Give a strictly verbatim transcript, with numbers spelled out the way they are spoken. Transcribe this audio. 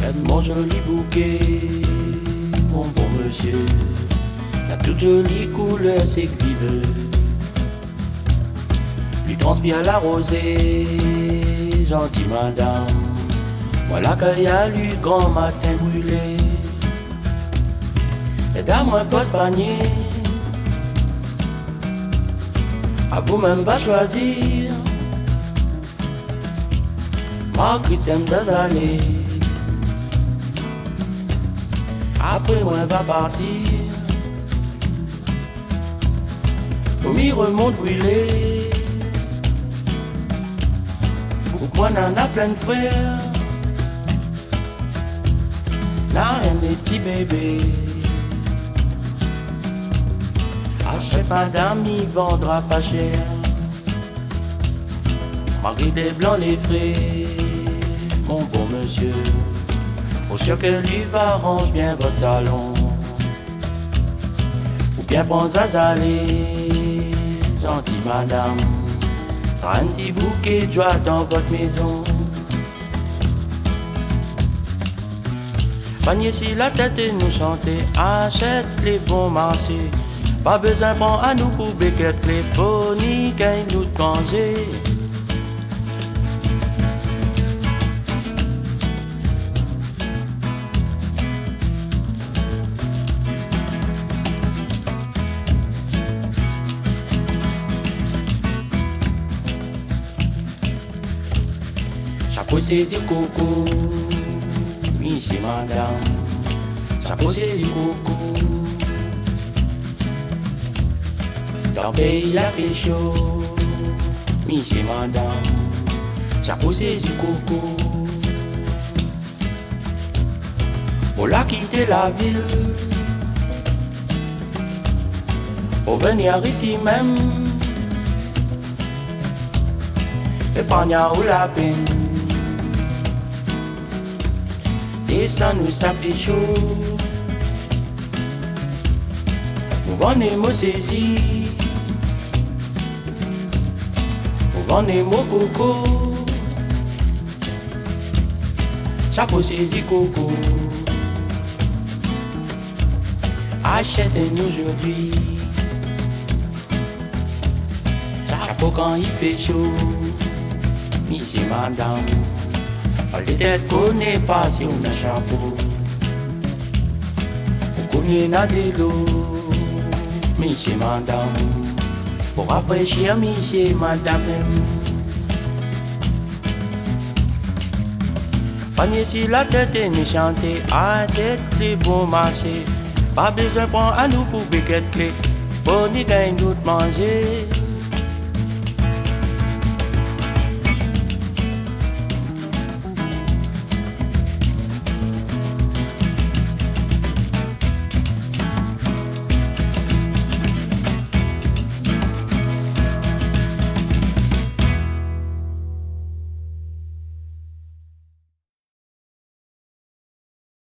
Mon joli bouquet, mon bon monsieur, la toute jolie couleur c'est que vive. Lui transpire la rosée, gentille madame. Voilà qu'il y a lu grand matin brûlé. Et dans mon poste panier, à vous-même va choisir. Marguerite aime des années. Après moi va partir. Pour m'y remonte brûlé. Pourquoi n'en a plein de frères? N'a rien des petits bébés. Achète madame, il vendra pas cher. Marguerite des blancs les frais, mon bon monsieur. Pour sûr que lui va arrange bien votre salon. Ou bien prends à aller, gentille madame. Ça un petit bouquet de joie dans votre maison. Panier si la tête et nous chanter, achète les bons marchés. Pas besoin prendre à nous pour béquette les ponis gagne nous de manger. Chapeau c'est du coco, oui c'est madame. Chapeau c'est du coco. Dans le pays il a fait chaud, oui c'est madame. Chapeau c'est du coco. Pour la quitter la ville, pour venir ici même, et prendre ou la peine. Et ça nous ça fait chaud. Vous vendez mots saisis, vous vendez mots coco. Chapeau saisi coco. Achetez-nous aujourd'hui. Chapeau quand il fait chaud. Ici madame. Les têtes connaît pas si on a chapeau. On connaît n'a de l'eau. Monsieur madame. Pour rafraîchir monsieur madame. Panier si la tête est méchantée. Achète les bons marchés. Pas besoin de prendre à nous pour béquette clé. Bonne gagne nous de manger.